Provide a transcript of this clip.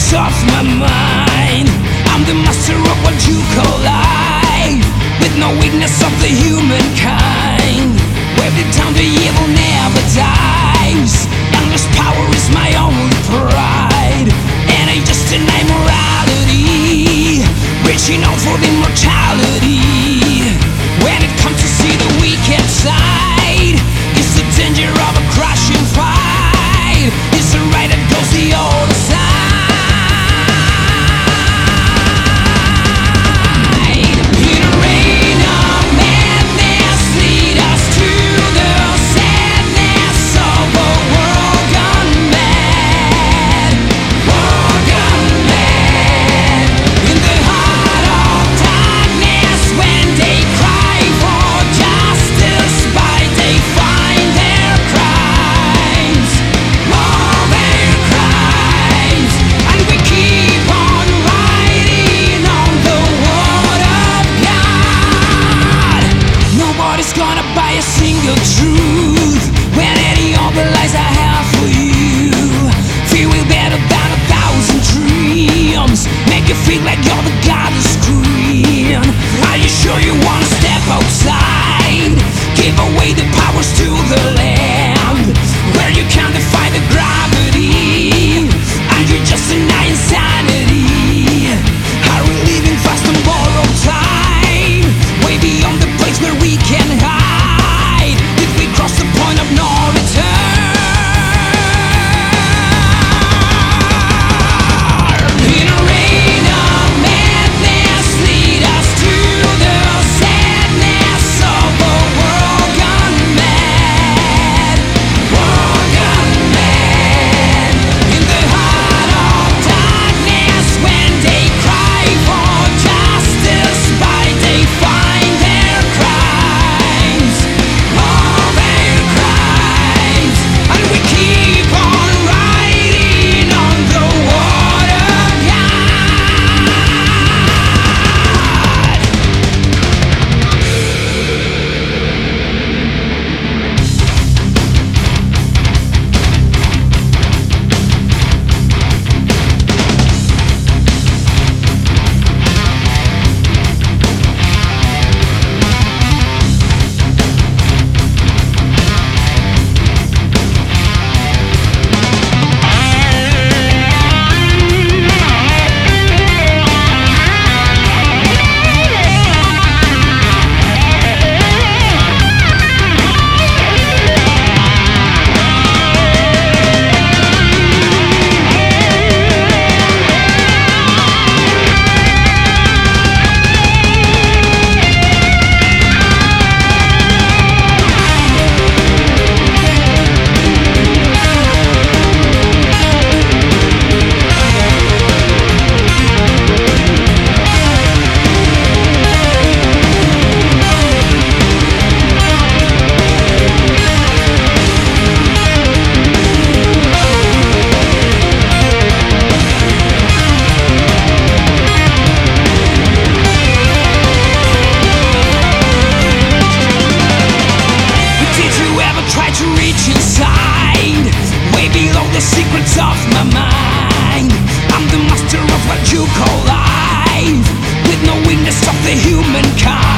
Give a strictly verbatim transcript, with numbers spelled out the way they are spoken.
of my mind. I'm the master of what you call life, with no weakness of the humankind. Wave it down, the evil never dies. Endless power is my only pride, and I just deny morality, reaching out for immortality. When it comes to see the wicked side, it's the danger of a crashing fight. It's the right that goes the other side. Gonna buy a single truth when any of the lies I have for you. Feel better than a thousand dreams, make you feel like you're the god of screen. Are you sure you wanna step outside? Give away the powers to the land, where you can't defy the gravity, and you just deny insanity. Are we living fast on borrowed time, way beyond the place where we can hide? Did we cross the point of no return? In a rain of madness, lead us to the sadness of a world gone mad, world gone mad. In the heart of darkness, when they cry for justice, by they find their crimes, all their crimes, and we keep on riding on the water of God. Try to reach inside, way below the secrets of my mind. I'm the master of what you call life, with no weakness of the humankind.